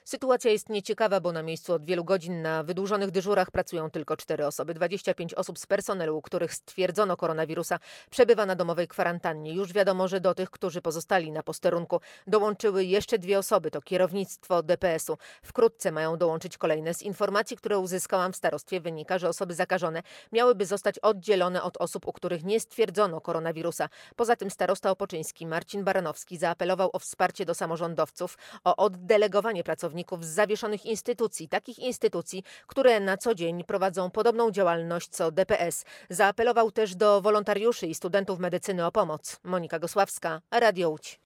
Sytuacja jest nieciekawa, bo na miejscu od wielu godzin na wydłużonych dyżurach pracują tylko 4 osoby. 25 osób z personelu, u których stwierdzono koronawirusa, przebywa na domowej kwarantannie. Już wiadomo, że do tych, którzy pozostali na posterunku, dołączyły jeszcze 2 osoby. To kierownictwo DPS-u. Wkrótce mają dołączyć kolejne. Z informacji, które uzyskałam w starostwie, wynika, że osoby zakażone miałyby zostać oddzielone od osób, u których nie stwierdzono koronawirusa. Poza tym starosta opoczyński Marcin Baranowski zaapelował o wsparcie do samorządowców, o oddelegowanie pracowników z zawieszonych instytucji, takich instytucji, które na co dzień prowadzą podobną działalność co DPS. Zaapelował też do wolontariuszy i studentów medycyny o pomoc. Monika Gosławska, Radio Łódź.